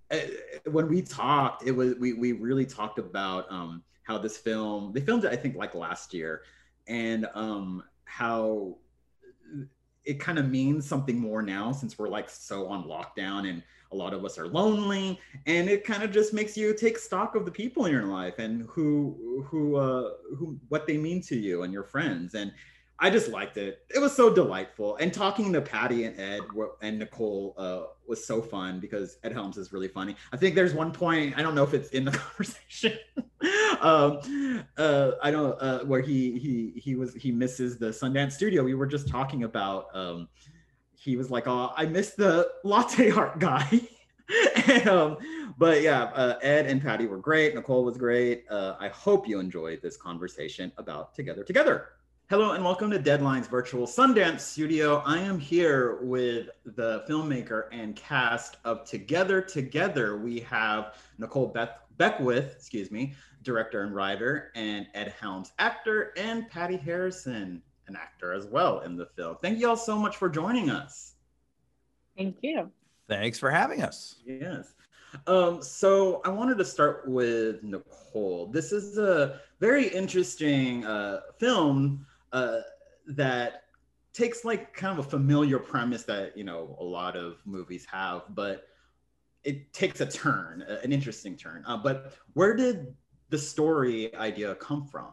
uh, when we talked, it was, we, we really talked about um, how this film, they filmed it, I think like last year, and um, how it kind of means something more now, since we're like so on lockdown and a lot of us are lonely, and it kind of just makes you take stock of the people in your life and who who uh who what they mean to you and your friends. And I just liked it. It was so delightful. And talking to Patty and Ed and Nicole uh, was so fun, because Ed Helms is really funny. I think there's one point, I don't know if it's in the conversation, um, uh, I don't, uh, where he he he was he misses the Sundance studio. We were just talking about. Um, he was like, "Oh, I missed the latte art guy." and, um, but yeah, uh, Ed and Patty were great. Nicole was great. Uh, I hope you enjoyed this conversation about Together Together. Hello and welcome to Deadline's virtual Sundance studio. I am here with the filmmaker and cast of Together Together. We have Nicole Beth Beckwith, excuse me, director and writer, and Ed Helms, actor, and Patty Harrison, an actor as well in the film. Thank you all so much for joining us. Thank you. Thanks for having us. Yes. Um, so I wanted to start with Nicole. This is a very interesting uh, film Uh, that takes like kind of a familiar premise that, you know, a lot of movies have, but it takes a turn, an interesting turn. Uh, but where did the story idea come from?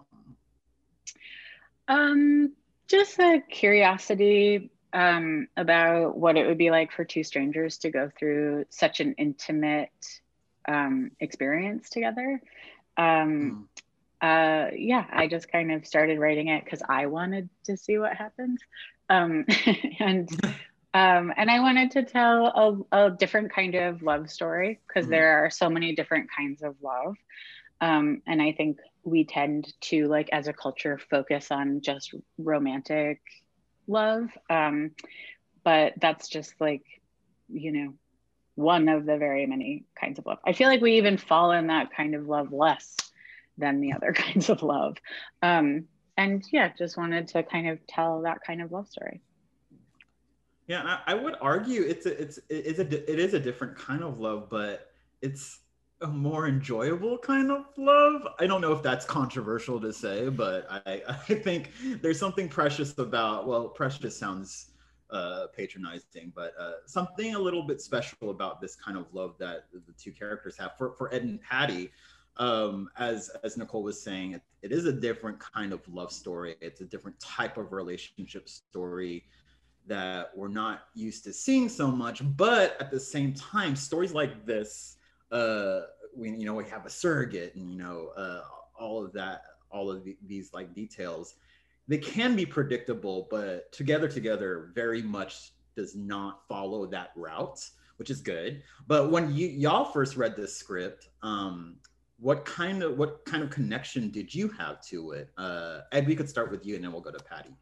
Um, just a curiosity um, about what it would be like for two strangers to go through such an intimate um, experience together. Um, mm. Uh, yeah, I just kind of started writing it because I wanted to see what happened. Um, and um, and I wanted to tell a, a different kind of love story, because mm-hmm. there are so many different kinds of love. Um, and I think we tend to, like, as a culture, focus on just romantic love. Um, but that's just like you know, one of the very many kinds of love. I feel like we even fall in that kind of love less than the other kinds of love. Um, and yeah, just wanted to kind of tell that kind of love story. Yeah, I, I would argue it's a, it's it's a it is a different kind of love, but it's a more enjoyable kind of love. I don't know if that's controversial to say, but I I think there's something precious about, well, precious sounds uh, patronizing, but uh, something a little bit special about this kind of love that the two characters have. For for Ed and Patty, um, as as Nicole was saying, it, it is a different kind of love story. It's a different type of relationship story that we're not used to seeing so much. But at the same time, stories like this, uh, we you know we have a surrogate, and you know uh, all of that, all of the, these like details. They can be predictable, but Together Together very much does not follow that route, which is good. But when you y'all first read this script, um, what kind of what kind of connection did you have to it? Uh, Ed, we could start with you, and then we'll go to Patty.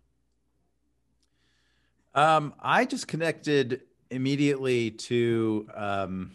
Um, I just connected immediately to um,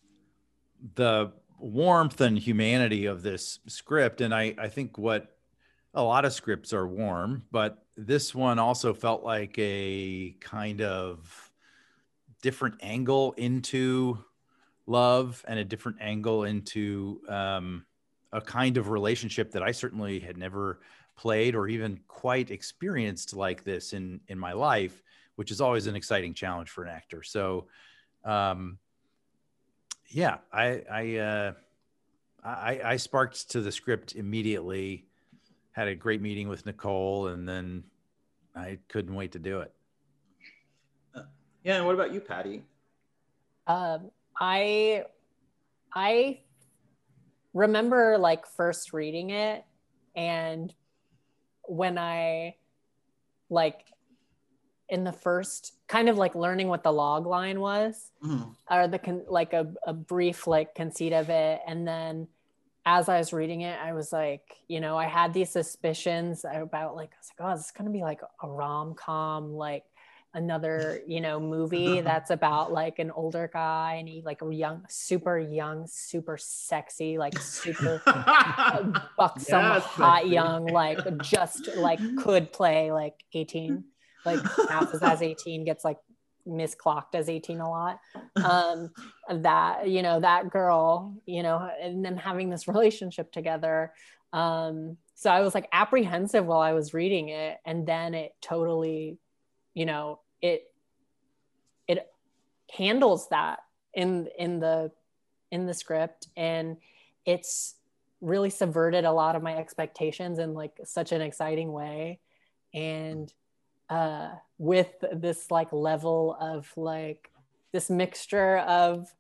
the warmth and humanity of this script, and I I think what a lot of scripts are warm, but this one also felt like a kind of different angle into love and a different angle into um, a kind of relationship that I certainly had never played or even quite experienced like this in, in my life, which is always an exciting challenge for an actor. So um, yeah, I, I, uh, I, I sparked to the script immediately. Had a great meeting with Nicole, and then I couldn't wait to do it. Uh, yeah, and what about you, Patty? Um, I I remember like first reading it, and when I like in the first kind of like learning what the log line was, mm-hmm. or the con- like a, a brief like conceit of it, and then as I was reading it, I was like, you know, I had these suspicions about like, I was like, oh, this is going to be like a rom-com, like another, you know, movie that's about like an older guy and he like a young, super young, super sexy, like super buxom, yes, hot, sexy. Young, like just like could play like eighteen, like passes as eighteen, gets like misclocked as eighteen a lot. Um, that, you know, that girl, you know, and then having this relationship together. Um, so I was like apprehensive while I was reading it. And then it totally, you know, it, it handles that in, in the, in the script. And it's really subverted a lot of my expectations in like such an exciting way. And uh, with this like level of like this mixture of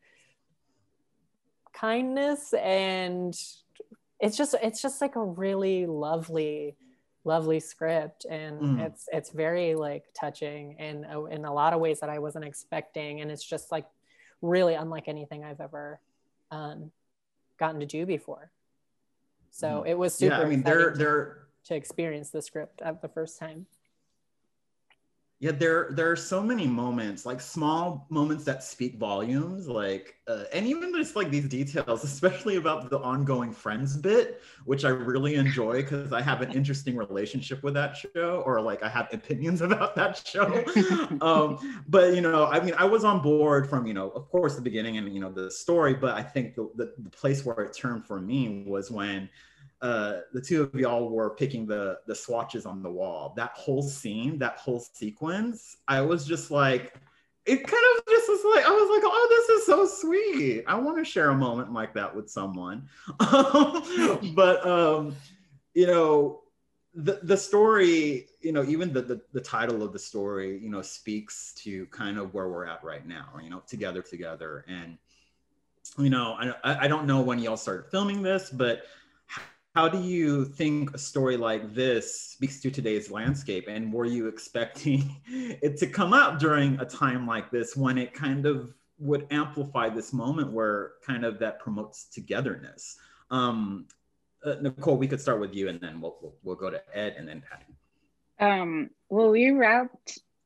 kindness, and it's just it's just like a really lovely lovely script, and mm. it's it's very like touching in in a lot of ways that I wasn't expecting, and it's just like really unlike anything I've ever um, gotten to do before. So mm. it was super yeah, I mean, they're, they're... to experience the script at the first time. Yeah, there there are so many moments, like small moments that speak volumes, like, uh, and even just like these details, especially about the ongoing Friends bit, which I really enjoy because I have an interesting relationship with that show, or like I have opinions about that show. um, but, you know, I mean, I was on board from, you know, of course, the beginning and, you know, the story, but I think the, the, the place where it turned for me was when uh the two of y'all were picking the the swatches on the wall. That whole scene, that whole sequence, I was just like, it kind of just was like, I was like, oh, this is so sweet. I want to share a moment like that with someone. But um you know, the the story, you know, even the, the the title of the story, you know, speaks to kind of where we're at right now, you know, together together. And you know, I I don't know when y'all started filming this, but how do you think a story like this speaks to today's landscape? And were you expecting it to come out during a time like this when it kind of would amplify this moment where kind of that promotes togetherness? Um, uh, Nicole, we could start with you, and then we'll, we'll, we'll go to Ed and then Patty. Um, well, we wrapped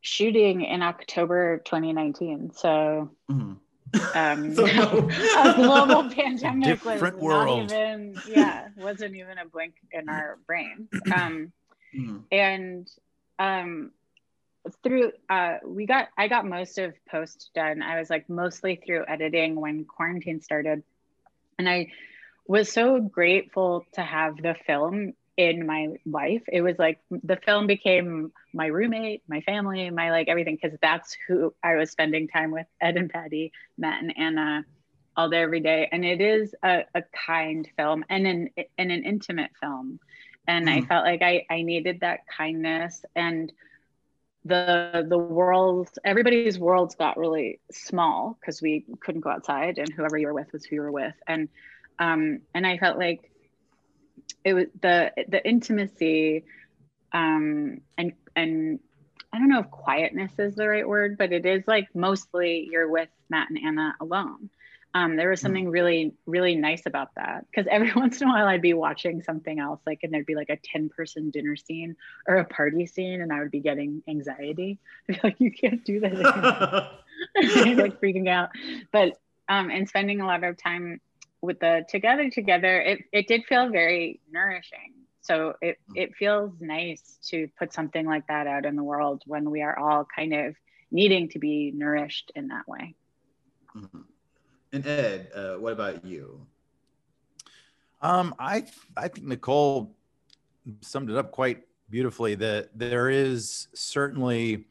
shooting in October twenty nineteen. So, mm-hmm. um, so no. a global pandemic Different was world. not even, yeah, wasn't even a blink in our brains. Um, mm-hmm. And um, through, uh, we got, I got most of post done. I was like mostly through editing when quarantine started. And I was so grateful to have the film in my life. It was like the film became my roommate, my family, my like everything, because that's who I was spending time with, Ed and Patty, Matt and Anna, all day, every day. And it is a, a kind film and an, and an intimate film. And mm. I felt like I, I needed that kindness, and the the world, everybody's worlds got really small because we couldn't go outside, and whoever you were with was who you were with. And um, and I felt like it was the the intimacy um, and and I don't know if quietness is the right word, but it is like mostly you're with Matt and Anna alone. Um, there was something really, really nice about that, because every once in a while I'd be watching something else, like, and there'd be like a ten person dinner scene or a party scene, and I would be getting anxiety. I'd be like, you can't do that anymore. Like freaking out. But um, and spending a lot of time with the together together, it, it did feel very nourishing. So it, it feels nice to put something like that out in the world when we are all kind of needing to be nourished in that way. Mm-hmm. And Ed, uh, what about you? Um, I I think Nicole summed it up quite beautifully. That there is certainly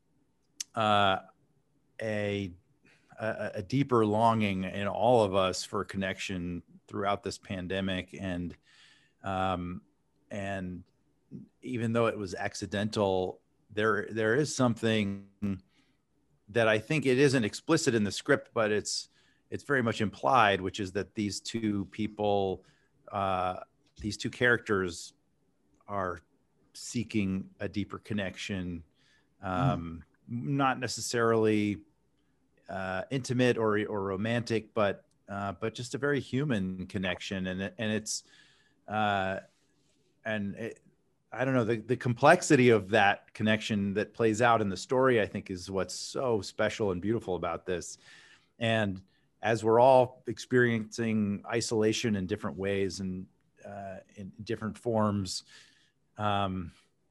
uh, a, a a deeper longing in all of us for connection throughout this pandemic, and um, and even though it was accidental, there there is something that I think it isn't explicit in the script, but it's it's very much implied, which is that these two people, uh, these two characters are seeking a deeper connection, um, mm. not necessarily uh, intimate or, or romantic, but uh, but just a very human connection. And, and it's, uh, and it, I don't know, the, the complexity of that connection that plays out in the story, I think, is what's so special and beautiful about this. And as we're all experiencing isolation in different ways and uh, in different forms, um,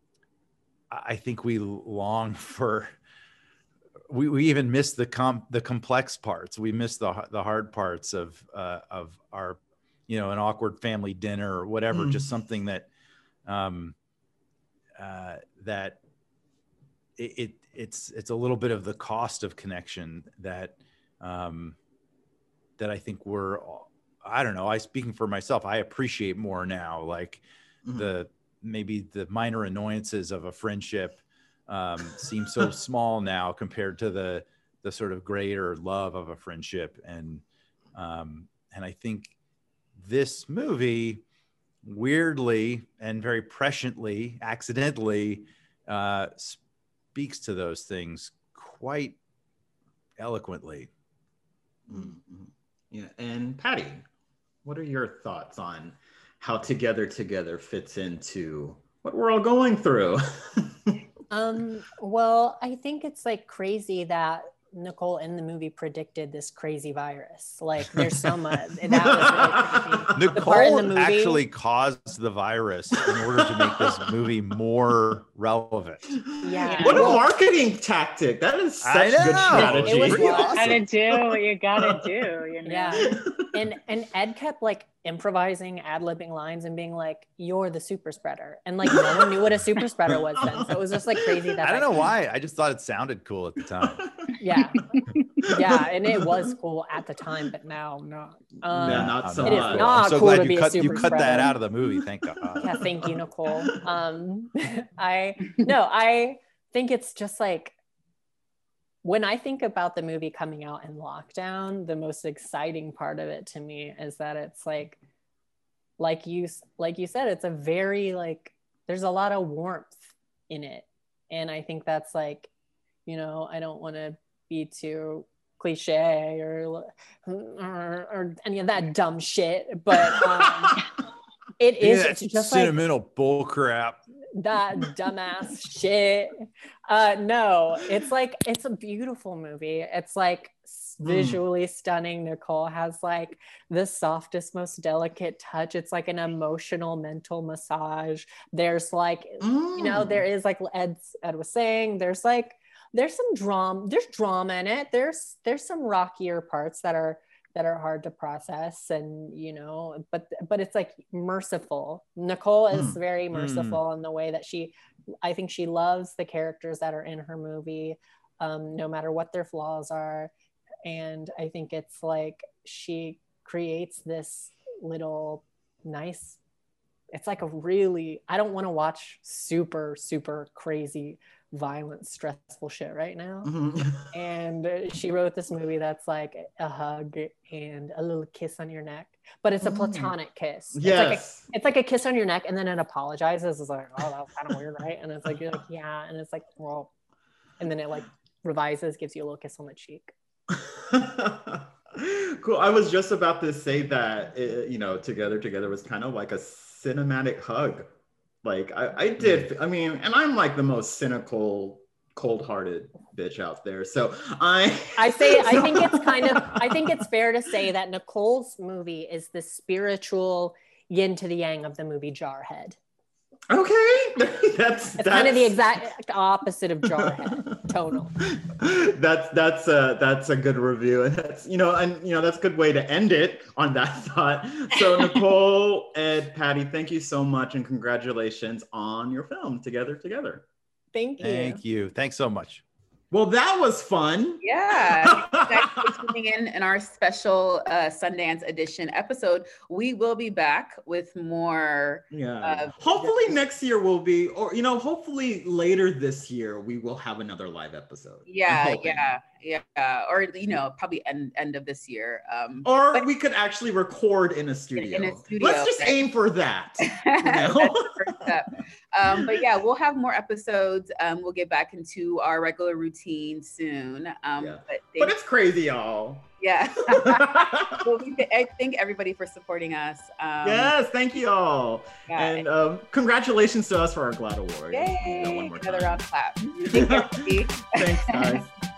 I think we long for, we, we even miss the com the complex parts. We miss the, the hard parts of, uh, of our, you know, an awkward family dinner or whatever, mm. just something that, um, uh, that it, it, it's, it's a little bit of the cost of connection that, um, that I think we're, I don't know, I speaking for myself, I appreciate more now, like mm-hmm. the, maybe the minor annoyances of a friendship um, seem so small now compared to the, the sort of greater love of a friendship. And, um, and I think this movie weirdly and very presciently, accidentally uh, speaks to those things quite eloquently. Mm-hmm. Yeah, and Patty, what are your thoughts on how Together Together fits into what we're all going through? um, well, I think it's like crazy that Nicole in the movie predicted this crazy virus. Like, there's so much. That was really crazy. Nicole the movie, actually caused the virus in order to make this movie more relevant. Yeah. What a marketing tactic. That is such good strategy. It was awesome. You gotta do what you gotta do. You know? Yeah. And and Ed kept like improvising, ad-libbing lines and being like, "You're the super spreader," and like no one knew what a super spreader was then. So it was just like crazy. That I don't that know why. I just thought it sounded cool at the time. Yeah, yeah, and it was cool at the time, but now not. Um, yeah, not so it much. Is not I'm so cool glad to you be cut a super you cut spreader. that out of the movie. Thank God. Yeah, thank you, Nicole. Um, I no, I think it's just like, when I think about the movie coming out in lockdown, the most exciting part of it to me is that it's like, like you, like you said, it's a very like, there's a lot of warmth in it. And I think that's like, you know, I don't want to be too cliche or, or, or any of that dumb shit, but um, it is yeah, it's just sentimental like, bull crap. that dumbass shit. Uh, no, it's like, it's a beautiful movie. It's like visually mm. stunning. Nicole has like the softest, most delicate touch. It's like an emotional mental massage. There's like, mm. you know, there is like Ed, Ed was saying, there's like, there's some drama, there's drama in it. There's, there's some rockier parts that are, that are hard to process, and you know, but but it's like merciful. Nicole is mm. very merciful mm. in the way that she, I think she loves the characters that are in her movie, um, no matter what their flaws are. And I think it's like she creates this little nice, it's like a really, I don't want to watch super, super crazy, violent, stressful shit right now. Mm-hmm. And she wrote this movie that's like a hug and a little kiss on your neck, but it's a platonic kiss. Yes. It's like a, it's like a kiss on your neck, and then it apologizes. It's like, oh, that was kind of weird, right? And it's like, you're like, yeah. And it's like, well, and then it like revises, gives you a little kiss on the cheek. Cool. I was just about to say that, it, you know, Together Together was kind of like a cinematic hug. Like I, I did, I mean, and I'm like the most cynical, cold-hearted bitch out there. So I I say, so, I think it's kind of, I think it's fair to say that Nicole's movie is the spiritual yin to the yang of the movie Jarhead. Okay. that's, it's that's... kind of the exact opposite of Jarhead, tonal. That's that's a that's a good review, and that's you know, and you know, that's a good way to end it on that thought. So Nicole, Ed, Patty, thank you so much, and congratulations on your film, Together Together. Thank you. Thank you. Thanks so much. Well, that was fun. Yeah. Thank you guys for tuning in in our special uh, Sundance edition episode. We will be back with more. Yeah. Uh, hopefully next year will be, or, you know, hopefully later this year, we will have another live episode. Yeah. Yeah. Yeah. Or, you know, probably end, end of this year. Um, or but, we could actually record in a studio. In a studio. Let's just aim for that. You know? That's the first step. Um, but yeah, we'll have more episodes. Um, we'll get back into our regular routine soon. Um, yeah. but, but it's crazy, y'all. Yeah. Well, we th- I thank everybody for supporting us. Um, yes, thank you all. Yeah. And um, congratulations to us for our GLAAD Award. Yay! You know, one more Another time. round clap. Thank you, Thanks, guys.